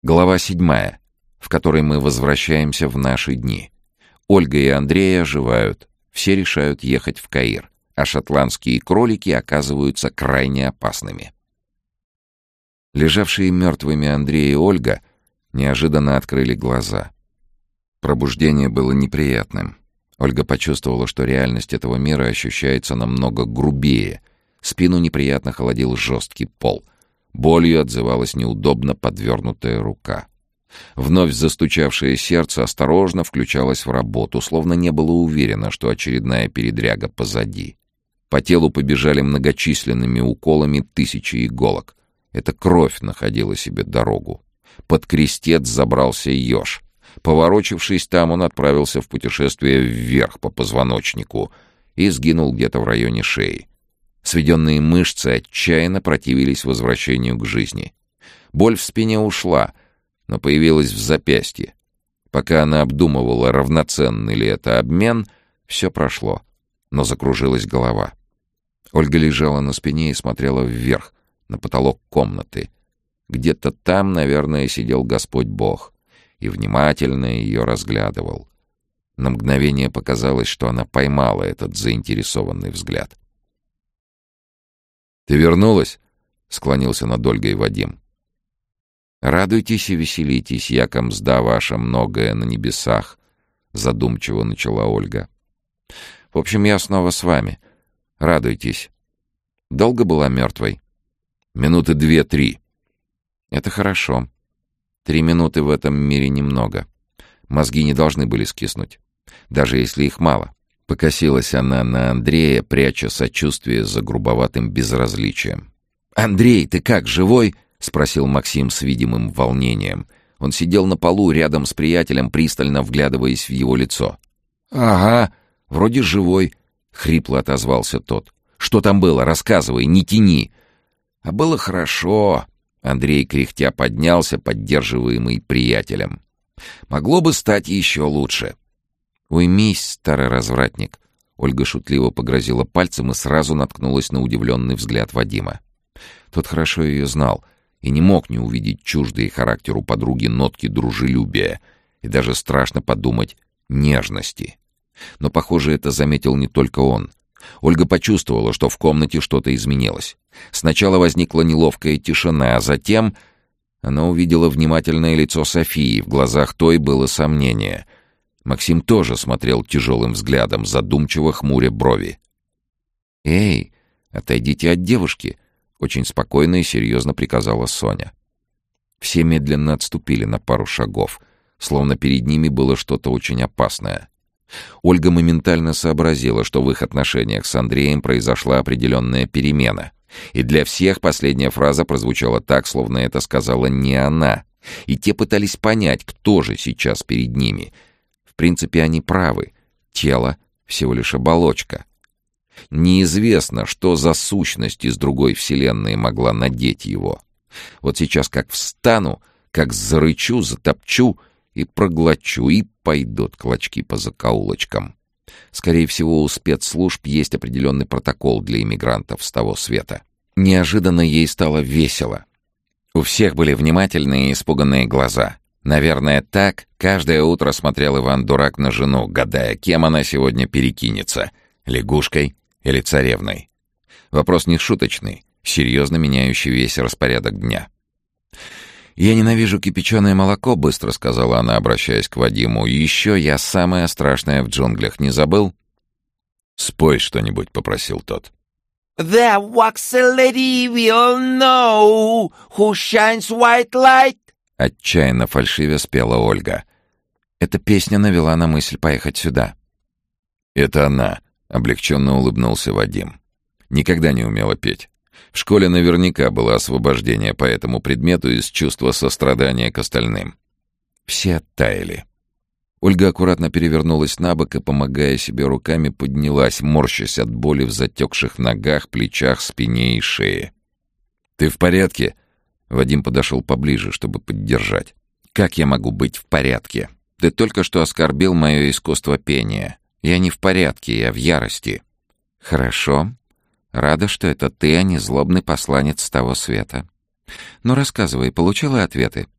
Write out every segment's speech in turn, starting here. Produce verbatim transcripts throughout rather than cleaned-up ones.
Глава седьмая, в которой мы возвращаемся в наши дни. Ольга и Андрей оживают, все решают ехать в Каир, а шотландские кролики оказываются крайне опасными. Лежавшие мертвыми Андрей и Ольга неожиданно открыли глаза. Пробуждение было неприятным. Ольга почувствовала, что реальность этого мира ощущается намного грубее. Спину неприятно холодил жесткий пол. Болью отзывалась неудобно подвернутая рука. Вновь застучавшее сердце осторожно включалось в работу, словно не было уверено, что очередная передряга позади. По телу побежали многочисленными уколами тысячи иголок. Эта кровь находила себе дорогу. Под крестец забрался еж. Поворочившись там, он отправился в путешествие вверх по позвоночнику и сгинул где-то в районе шеи. Сведенные мышцы отчаянно противились возвращению к жизни. Боль в спине ушла, но появилась в запястье. Пока она обдумывала, равноценный ли это обмен, все прошло, но закружилась голова. Ольга лежала на спине и смотрела вверх, на потолок комнаты. Где-то там, наверное, сидел Господь Бог и внимательно ее разглядывал. На мгновение показалось, что она поймала этот заинтересованный взгляд. «Ты вернулась?» — склонился над Ольгой Вадим. «Радуйтесь и веселитесь, яко мзда ваша многое на небесах», — задумчиво начала Ольга. «В общем, я снова с вами. Радуйтесь. Долго была мертвой?» «Минуты две-три». «Это хорошо. Три минуты в этом мире немного. Мозги не должны были скиснуть, даже если их мало». Покосилась она на Андрея, пряча сочувствие за грубоватым безразличием. «Андрей, ты как, живой?» — спросил Максим с видимым волнением. Он сидел на полу рядом с приятелем, пристально вглядываясь в его лицо. «Ага, вроде живой», — хрипло отозвался тот. «Что там было? Рассказывай, не тяни». «А было хорошо», — Андрей кряхтя поднялся, поддерживаемый приятелем. «Могло бы стать еще лучше». «Уймись, старый развратник!» Ольга шутливо погрозила пальцем и сразу наткнулась на удивленный взгляд Вадима. Тот хорошо ее знал и не мог не увидеть чуждые характеру подруги нотки дружелюбия и даже, страшно подумать, нежности. Но, похоже, это заметил не только он. Ольга почувствовала, что в комнате что-то изменилось. Сначала возникла неловкая тишина, а затем она увидела внимательное лицо Софии, в глазах той было сомнение — Максим тоже смотрел тяжелым взглядом, задумчиво хмуря брови. «Эй, отойдите от девушки!» — очень спокойно и серьезно приказала Соня. Все медленно отступили на пару шагов, словно перед ними было что-то очень опасное. Ольга моментально сообразила, что в их отношениях с Андреем произошла определенная перемена. И для всех последняя фраза прозвучала так, словно это сказала не она. И те пытались понять, кто же сейчас перед ними — В принципе, они правы. Тело — всего лишь оболочка. Неизвестно, что за сущность из другой вселенной могла надеть его. Вот сейчас как встану, как зарычу, затопчу и проглочу, и пойдут клочки по закоулочкам. Скорее всего, у спецслужб есть определенный протокол для иммигрантов с того света. Неожиданно ей стало весело. У всех были внимательные и испуганные глаза. Наверное, так каждое утро смотрел Иван-дурак на жену, гадая, кем она сегодня перекинется — лягушкой или царевной. Вопрос не шуточный, серьезно меняющий весь распорядок дня. «Я ненавижу кипяченое молоко», — быстро сказала она, обращаясь к Вадиму. «Еще я самая страшная в джунглях, не забыл?» «Спой что-нибудь», — попросил тот. There walks a lady we all know, who shines white light. Отчаянно фальшивя спела Ольга. Эта песня навела на мысль поехать сюда. «Это она», — облегченно улыбнулся Вадим. «Никогда не умела петь. В школе наверняка было освобождение по этому предмету из чувства сострадания к остальным». Все оттаяли. Ольга аккуратно перевернулась на бок и, помогая себе руками, поднялась, морщась от боли в затекших ногах, плечах, спине и шее. «Ты в порядке?» Вадим подошел поближе, чтобы поддержать. «Как я могу быть в порядке? Ты только что оскорбил мое искусство пения. Я не в порядке, я в ярости». «Хорошо. Рада, что это ты, а не злобный посланец с того света. Ну, рассказывай, получила ответы?»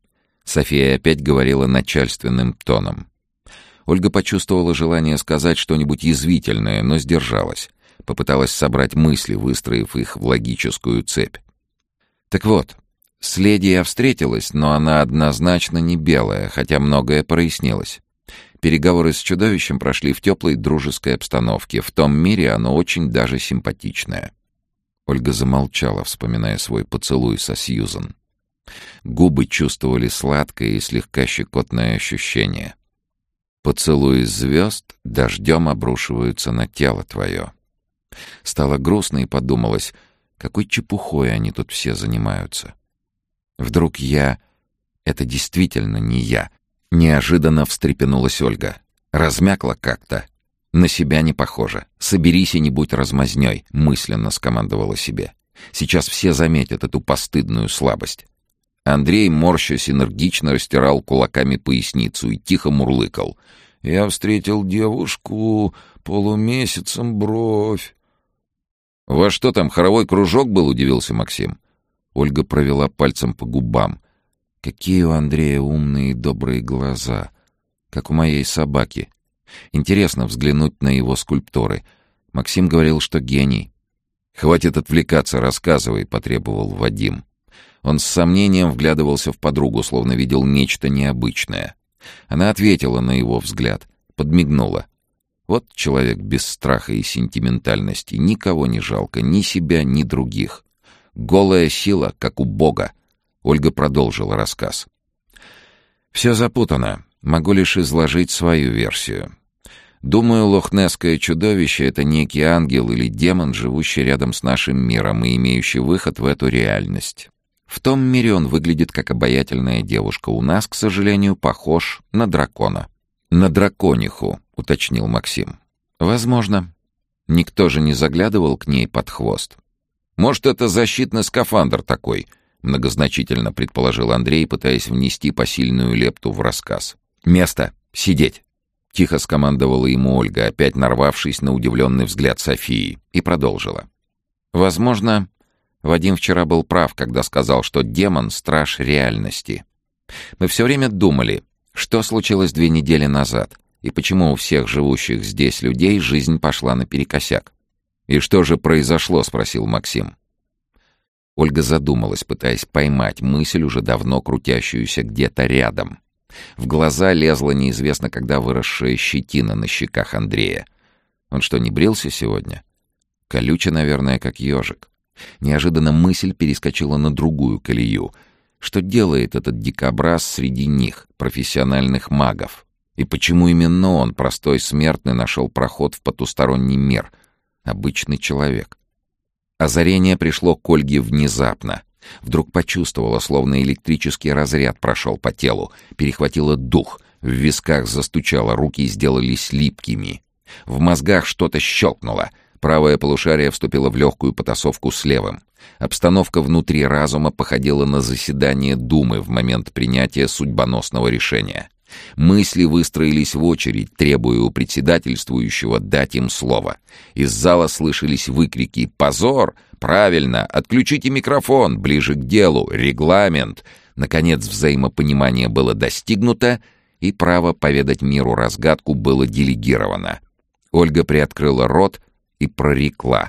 София опять говорила начальственным тоном. Ольга почувствовала желание сказать что-нибудь язвительное, но сдержалась. Попыталась собрать мысли, выстроив их в логическую цепь. Так вот, с леди я встретилась, но она однозначно не белая, хотя многое прояснилось. Переговоры с чудовищем прошли в теплой дружеской обстановке. В том мире оно очень даже симпатичное. Ольга замолчала, вспоминая свой поцелуй со Сьюзан. Губы чувствовали сладкое и слегка щекотное ощущение. Поцелуи звезд дождем обрушиваются на тело твое. Стало грустно и подумалось, какой чепухой они тут все занимаются. Вдруг я... Это действительно не я. Неожиданно встрепенулась Ольга. Размякла как-то. На себя не похоже. Соберись и не будь размазнёй, мысленно скомандовала себе. Сейчас все заметят эту постыдную слабость. Андрей, морщась, энергично растирал кулаками поясницу и тихо мурлыкал. «Я встретил девушку, полумесяцем бровь». «У вас что там, хоровой кружок был?» — удивился Максим. Ольга провела пальцем по губам. Какие у Андрея умные и добрые глаза, как у моей собаки. Интересно взглянуть на его скульптуры. Максим говорил, что гений. «Хватит отвлекаться, рассказывай», — потребовал Вадим. Он с сомнением вглядывался в подругу, словно видел нечто необычное. Она ответила на его взгляд, подмигнула. Вот человек без страха и сентиментальности, никого не жалко, ни себя, ни других. Голая сила, как у Бога. Ольга продолжила рассказ. «Все запутано. Могу лишь изложить свою версию. Думаю, лохнесское чудовище — это некий ангел или демон, живущий рядом с нашим миром и имеющий выход в эту реальность. В том мире он выглядит как обаятельная девушка. У нас, к сожалению, похож на дракона». «На дракониху», — уточнил Максим. «Возможно. Никто же не заглядывал к ней под хвост». «Может, это защитный скафандр такой?» — многозначительно предположил Андрей, пытаясь внести посильную лепту в рассказ. «Место! Сидеть!» — тихо скомандовала ему Ольга, опять нарвавшись на удивленный взгляд Софии, и продолжила. «Возможно, Вадим вчера был прав, когда сказал, что демон — страж реальности. Мы все время думали, что случилось две недели назад, и почему у всех живущих здесь людей жизнь пошла наперекосяк. «И что же произошло?» — спросил Максим. Ольга задумалась, пытаясь поймать мысль, уже давно крутящуюся где-то рядом. В глаза лезла неизвестно когда выросшая щетина на щеках Андрея. Он что, не брился сегодня? Колюче, наверное, как ежик. Неожиданно мысль перескочила на другую колею. Что делает этот дикобраз среди них, профессиональных магов? И почему именно он, простой смертный, нашел проход в потусторонний мир? Обычный человек. Озарение пришло к Ольге внезапно. Вдруг почувствовала, словно электрический разряд прошел по телу, перехватила дух, в висках застучало, руки сделались липкими. В мозгах что-то щелкнуло. Правое полушарие вступило в легкую потасовку с левым. Обстановка внутри разума походила на заседание Думы в момент принятия судьбоносного решения. Мысли выстроились в очередь, требуя у председательствующего дать им слово. Из зала слышались выкрики «Позор! Правильно! Отключите микрофон! Ближе к делу! Регламент!» Наконец взаимопонимание было достигнуто, и право поведать миру разгадку было делегировано. Ольга приоткрыла рот и прорекла.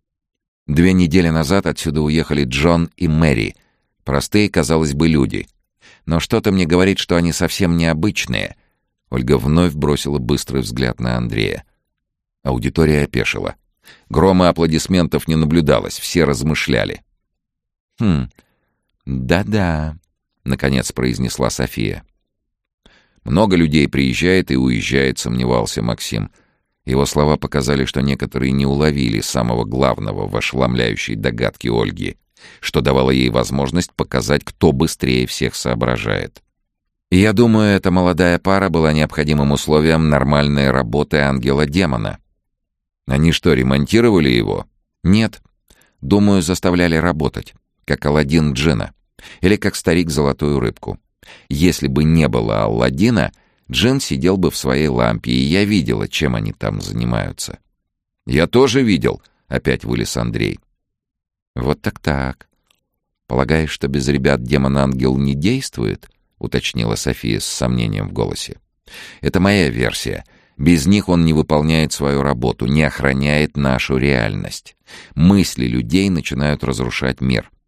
Две недели назад отсюда уехали Джон и Мэри. Простые, казалось бы, люди. Но что-то мне говорит, что они совсем необычные. Ольга вновь бросила быстрый взгляд на Андрея. Аудитория опешила. Грома аплодисментов не наблюдалось, все размышляли. «Хм, да-да», — наконец произнесла София. «Много людей приезжает и уезжает», — сомневался Максим. Его слова показали, что некоторые не уловили самого главного в ошеломляющей догадке Ольги, что давало ей возможность показать, кто быстрее всех соображает. «Я думаю, эта молодая пара была необходимым условием нормальной работы ангела-демона». «Они что, ремонтировали его?» «Нет. Думаю, заставляли работать, как Аладдин джинна. Или как старик золотую рыбку. Если бы не было Аладдина, джин сидел бы в своей лампе, и я видела, чем они там занимаются». «Я тоже видел», — опять вылез Андрей. «Вот так-так. Полагаешь, что без ребят демон-ангел не действует?» — уточнила София с сомнением в голосе. «Это моя версия. Без них он не выполняет свою работу, не охраняет нашу реальность. Мысли людей начинают разрушать мир.